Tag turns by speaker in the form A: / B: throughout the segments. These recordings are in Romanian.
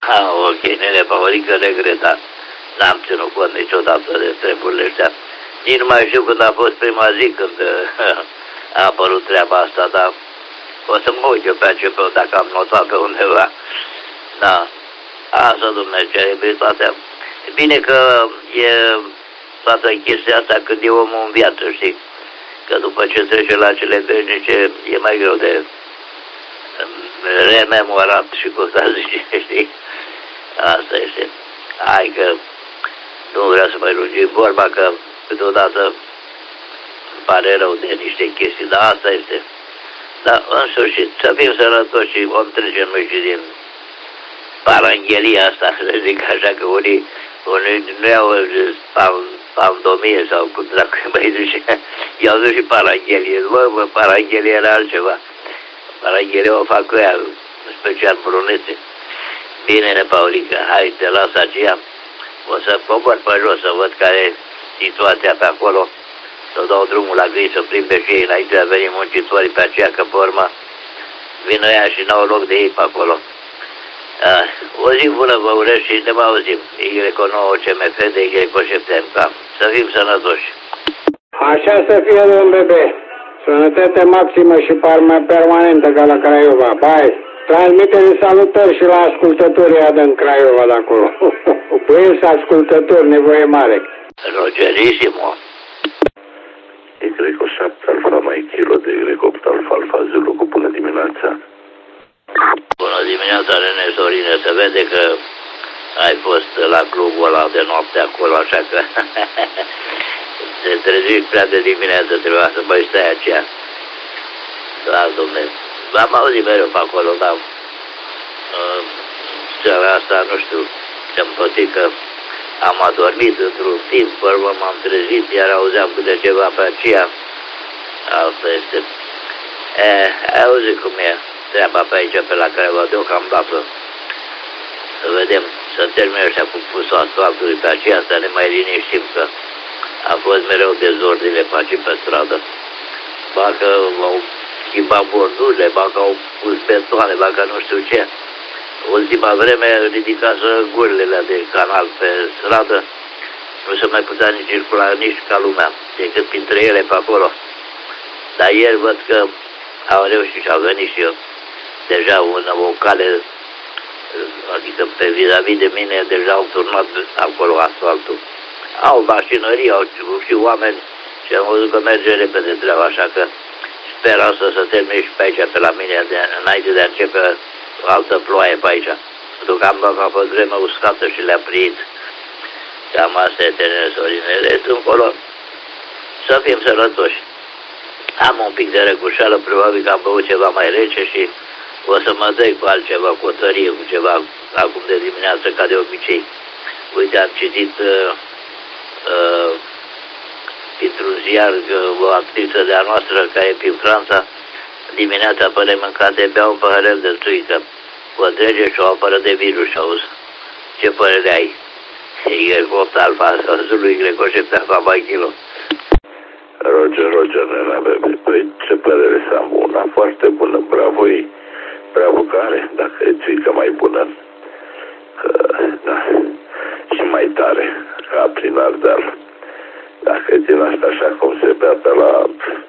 A: Ok, nene, Paurică, regretat. N-am ținut cont niciodată de treburile astea. Nici nu mai știu când a fost prima zi când a apărut treaba asta, dar o să mă uit eu pe ACP dacă am notat pe undeva. Da, asta Dumnezeu, e bine că e toată chestia asta când e omul în viață, știi? Că după ce trece la cele veșnice e mai greu de rememorat și cum să zice, știi? Asta este. Hai că nu vreau să mai lungim vorba, că câteodată îmi pare rău de niște chestii, dar asta este. Dar în sfârșit, să fim sănătoși și vom trece noi și din paranghelia asta, să zic așa, că unii nu iau pandomie sau cum dracu mai zice, i-au dus și paranghelie. Bă, paranghelie era altceva. Paranghelie o fac cu ea, special brunețe. Bine, Paulică, hai, te las aceea. O să cobor pe jos să văd care e situația pe acolo. Să dau drumul la gri să plimbe și ei înainte de a veni muncitorii pe aceea, că pe urmă vin ăia și n-au loc de ei pe acolo. O zi bună vă urez și ne mai auzim. Y9 CMF de Y7MK. Să fim sănătoși.
B: Așa să fie, domn bebe. Sănătate maximă și permanentă ca la Craiova. Bai, transmite salutări și la ascultătorii din Craiova de acolo. Băieți ascultători, nevoie mare.
A: Rogerissimo.
C: Y7 Alfa mai kilo de Y8 Alfa Alfa Zulu cu bună dimineața.
A: Bună dimineața, Rene Sorine. Se vede că ai fost la clubul ăla de noapte acolo, așa că te trezești prea de dimineață, trebuia să mai stai aceea. Da, domne. Am auzit mereu pe acolo, dar seara asta, nu știu, ce-am pătit că am adormit într-un timp, urmă m-am trezit, iar auzeam câte ceva pe aceea. Asta este. Ai auzit cum e treaba pe aici, pe la Craiova, deocamdată. Să vedem, să termine ăștia cu pusul asfaltului pe aceea, să ne mai liniștim, că a fost mereu dezordine pe aici pe stradă. Ba că au schimbat bordurile, ba că au pus betoane, ba că nu știu ce. Ultima vreme ridicaseră gurile de canal pe stradă, nu se mai putea nici circula nici ca lumea, decât printre ele pe acolo. Dar ieri văd că au reușit și au venit și eu. Deja o cale, adică pe vis-a-vis de mine, deja au turnat acolo asfaltul. Au mașinării, au și oameni și am văzut că merge repede treaba, așa că sper asta să termine și pe aici, pe la mine, înainte de a începe altă ploaie pe aici. Deocamdată a fost vreme uscată și le-a prit. Cam asta e, Sorine. Restul încolo, să fim sănătoși. Am un pic de răgușeală, probabil că am băut ceva mai rece și o să mă dai cu altceva, cu o tărie, cu ceva, acum de dimineață, ca de obicei. Uite, am citit printr-un ziar o actriță de-a noastră care e prin Franța, dimineața până mâncate, bea un păhărel de țuică, o trece și o apără de virus, auzi. Ce părere ai? Y8 Alfa Zulu Y7 Alfa mai kilo.
C: Roger, nena, bebe. Păi, ce părere să am? Una foarte bună, bravo-i, bravo care, dacă e țuică mai bună, da, și mai tare, ca prin Ardeal. Dacă e din asta așa cum se bea pe la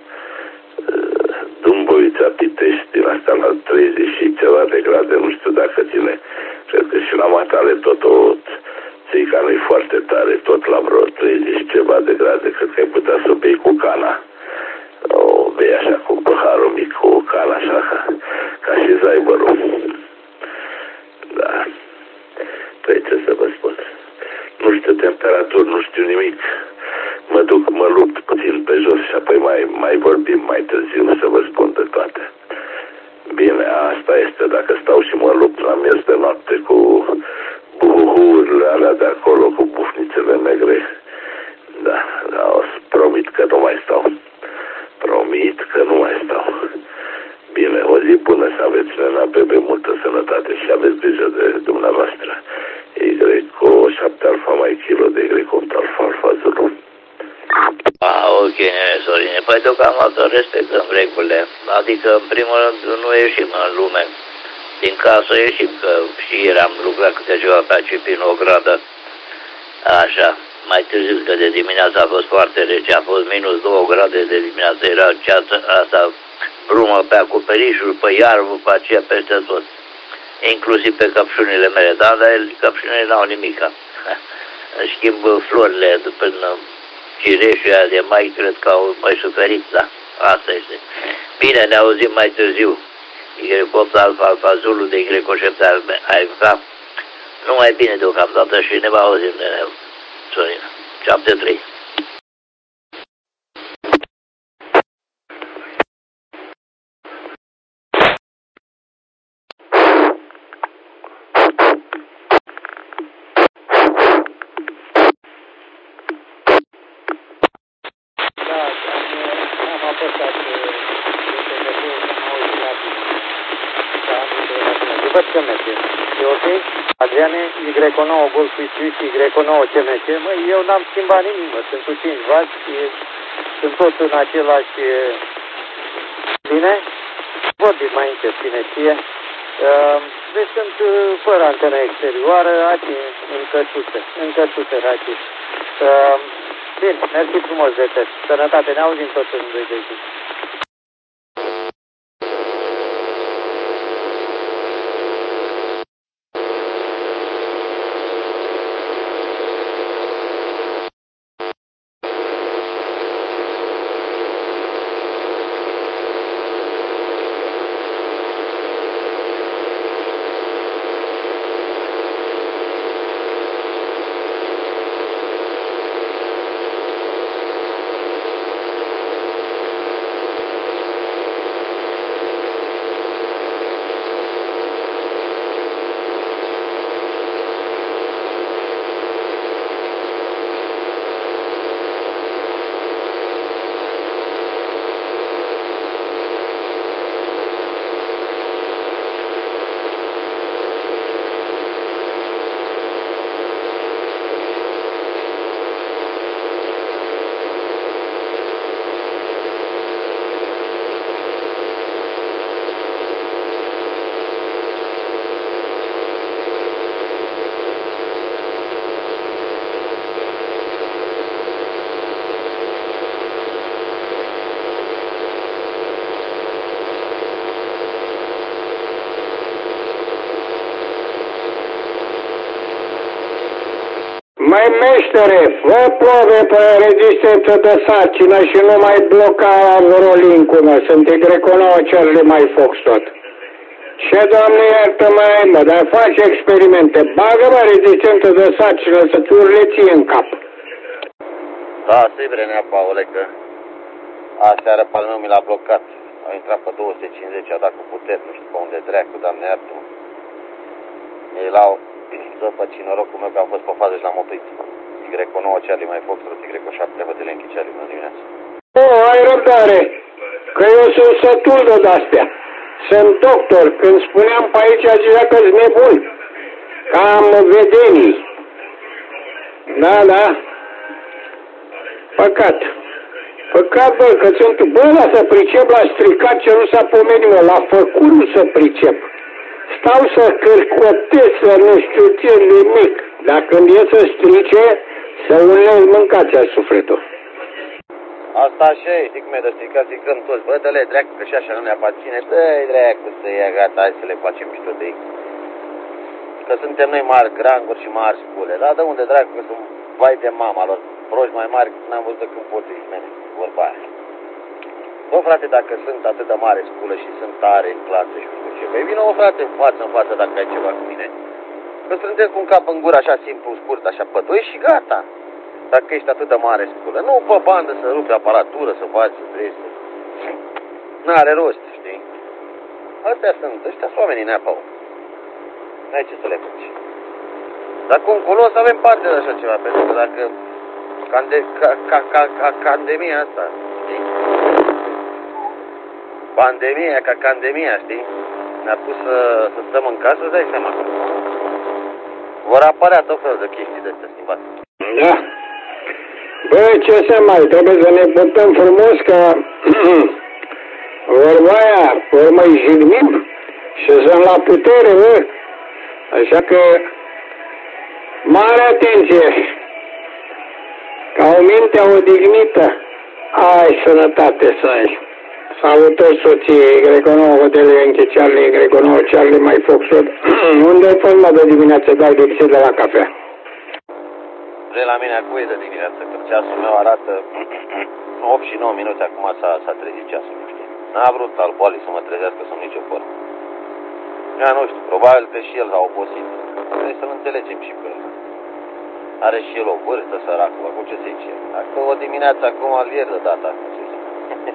C: Dumbovița, Pitești, din asta la 30 și ceva de grade, nu știu dacă ține, cred că și la Matale tot o țica nu-i foarte tare, tot la vreo 30 ceva de grade, cred că ai putea să o bei cu cana. O bei așa cu păharul mic, cu cana așa, ca și zaibărul. Da. Păi ce să vă spun? Nu știu temperaturi, nu știu nimic. Mă duc, mă lupt puțin pe jos și apoi mai vorbim mai târziu să vă spun de toate. Bine, asta este, dacă stau și mă lupt la miez de noapte cu buhuurile alea de acolo, cu bufnițele negre. Da, o să promit că nu mai stau. Promit că nu mai stau. Bine, o zi bună să aveți, nena, bebe, multă sănătate și aveți grijă de dumneavoastră. Y7 Alfa mai kilo de Y8 Alfa Alfa Zulu.
A: Ok, Sorine, păi deocamdată respectăm regulile. Adică, în primul rând, nu ieșim în lume din casă ieșim, că și ieri am lucrat câte ceva pe aici prin o gradă. Așa, mai târziu, că de dimineață a fost foarte rece, a fost minus 2 grade de dimineață, era ceață asta, brumă pe acoperișul, pe iarbă, pe aceea peste tot. Inclusiv pe căpșunile mele, dar căpșunile n-au nimica. În schimb, florile după cireșul aia de mai, cred că au mai suferit, da, asta este. Bine, ne auzim mai târziu. Y8 Alfa, Alfa Zulu de Y7 AFK. Nu mai bine deocamdată și ne va auzim de Sorin. 7-3.
D: Adriane, Y9 Golf Suisse, Y9 CMC, măi, eu n-am schimbat nimic, mă, sunt cu 5 W, sunt tot în același, bine, vorbim mai încet, cine știe, deci sunt fără antenă exterioară, aici, în căsuță, aici. Bine, mersi frumos de test, sănătate, ne auzim tot în 2 de zi.
B: Mai meștere, fă probe pe rezistență de sarcină și nu mai bloca Rolink-ul, mă, sunt Y9 Charlie mai Foxtrot. Ce, Doamne, iartă-mă, mă, dar faci experimente, bagă-mă rezistență de sarcină să tu le ții în cap.
E: Da, sigur, nea, Paule, că aseară pe al meu mi l-a blocat. Au intrat pe 250, a dat cu putere, nu știu pe unde dreacu, Doamne, iartă-mă. Ei l-au... După ce norocul meu că am fost pe fază și l-am oprit. Y9 Charlie mai Foxtrot, Y7 Hotelenchi Charlie, bună dimineața.
B: Ai răbdare, că eu sunt sătul de-astea. Sunt doctor, când spuneam pe aici, zicea că-s nebun. Cam vedenii. Da. Păcat. Păcat, bă, că sunt... Bă, la să pricep la stricat ce nu s-a pomenit, mă, la făcut nu să pricep. Stau să cărcotez, să nu știu ce, nimic. Dar când e să strice, să unele mâncați-a sufletul.
E: Asta așa e, știi cum e de stricat, zicăm toți, bă, dă-le dreacu, că și așa nu ne aparține, dă-i dreacu să ia gata, hai să le facem mișto de ei. Că suntem noi mari granguri și mari scule, dar de unde dracu, că sunt vai de mama lor, proști mai mari, n-am văzut de când potrivi mele, vorba aia. Bă, frate, dacă sunt atât de mare sculă și sunt tare în clasă și nu știu ce, păi vină, frate, în față dacă ai ceva cu mine. Că strântesc cu un cap în gură așa simplu, scurt, așa pătoi și gata. Dacă ești atât de mare sculă, nu pe bandă să rupi aparatură, să faci, să trebuie să... N-are rost, știi? Astea sunt, ăștia sunt oamenii neapău. N-ai ce să le faci. Dar cum încolo o să avem parte de așa ceva, pentru că dacă... Pandemia asta, știi? Pandemia, ca candemia, știi? Ne-a pus să stăm în casă, îți dai seama. Vor apărea tot felul de chestii de astea schimbate.
B: Da. Bă, ce să mai, trebuie să ne purtăm frumos că vorba aia, ori mai jignim Și sunt la putere, bă. Așa că, mare atenție. Ca o minte odihnită, ai sănătate să ai. Salutări soției, Y9, Hotel Enche, Charlie, Y9, Charlie, mai Foxtrot. Unde ai fost, mă, de dimineață, dai lipsit de la cafea?
E: La mine acum e de dimineață, că ceasul meu arată 8 și 9 minute, acum s-a trezit ceasul, nu știu. N-a vrut al boalii să mă trezească sub nicio formă. Ja, nu știu, probabil că și el a obosit. Trebuie să-l înțelegem și pe el. Are și el o vârstă, săracul, acum ce să-i cer? Dacă o dimineață acum îl iert de data, cum să zic.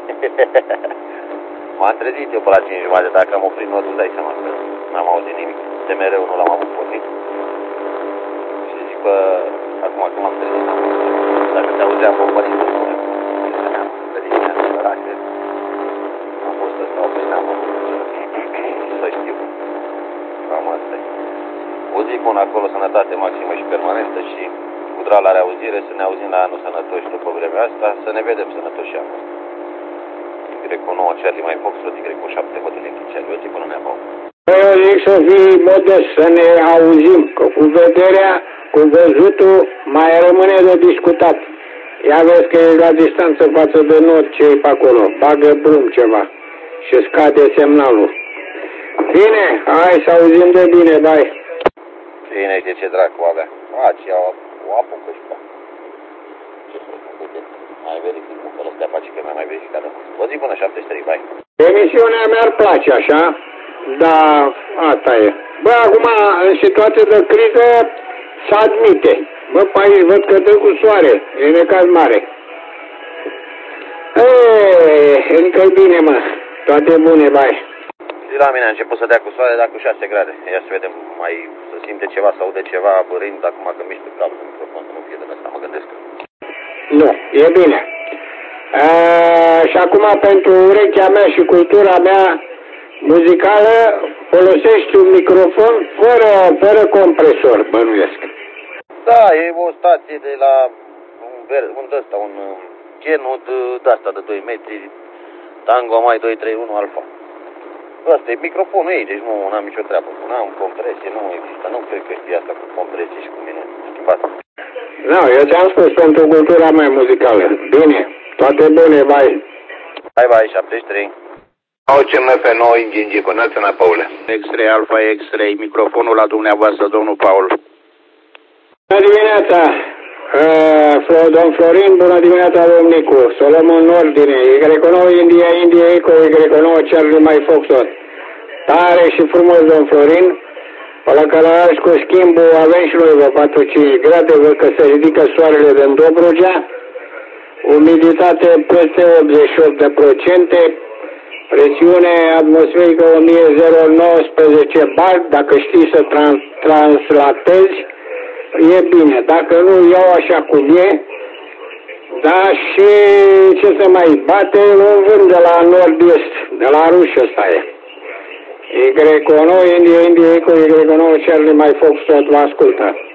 E: M-am trezit eu pe la 5 jumate, dacă am oprit notul, dai seama că n-am auzit nimic. De mereu nu l-am avut pornit. Și zic, bă, acum că m-am trezit, n-am auzit. Dacă te auzeam, bă, părinte, spune, de dimineață, săracă, am fost să stau, păi n-am avut să știu. Cam asta e. O zi bună acolo, sănătate maximă și permanentă și cu drag la reauzire, să ne auzim la anul sănătoși după vremea asta, să ne vedem sănătoși acum. Y9 Charlie mai Foxtrot, Y7 Hotel Enche, Charlie, o zi bună, ne-am auzit.
B: Eu zic să fii modest, să ne auzim, că cu vederea, cu văzutul, mai rămâne de discutat. Ia vezi că e la distanță față de nord ce e pe acolo, bagă brum ceva și scade semnalul. Bine, hai să auzim de bine, bai.
E: Bine, de ce dracu avea? Faci, o apucă și pa. Ce să uite, mai verific, că ăsta face că mai verificat. O zi până 73, bai.
B: Emisiunea mi-ar place așa, dar asta e. Bă, acum, în situație de criză, se admite. Bă, pe aici văd că dă cu soare, e necaz mare. Încă-i bine, mă, toate bune, bai.
E: Și la mine a început să dea cu soare, dar cu 6 grade. Ia să vedem, mai să simte ceva, să aude ceva apărind, acum că mișcă cablul de microfon, să nu fie de asta, mă gândesc.
B: Nu, e bine. Și acum pentru urechea mea și cultura mea muzicală folosești un microfon fără compresor, bănuiesc.
E: Da, e o stație de la un genul de asta de 2 metri, Tango mai 231 Alfa. Asta e microfonul ei, deci nu am nicio treabă. N-am compresie, nu există, nu cred că știi asta cu compresie și cu minuni schimbat.
B: Nu, eu ți-am spus pentru cultura mea muzicală. Bine, toate bune, bai.
E: Bye, bye, 73.
C: OCMP9 Ingingi, cu Națana Paule.
A: X-Ray Alpha X-Ray, microfonul la dumneavoastră, domnul Paul.
B: Bună dimineața, domn Florin, bună dimineața, domn Nicu. Să o luăm în ordine. Y9 India, India Eco, Y9 Charlie mai Foxtrot. Tare și frumos, domn Florin. La Călăraș cu schimbul avem și noi, vă 4-5 grade, văd că se ridică soarele din Dobrogea. Umiditate peste 88%. Presiune atmosferică 1019 bar, dacă știi să translatezi, e bine. Dacă nu, iau așa cum e. Da, și ce se mai bate? Un vânt de la nord-est, de la Ruș ăsta e. Y9, India, Eco, Y9, Charlie mai Foxtrot, vă ascultă.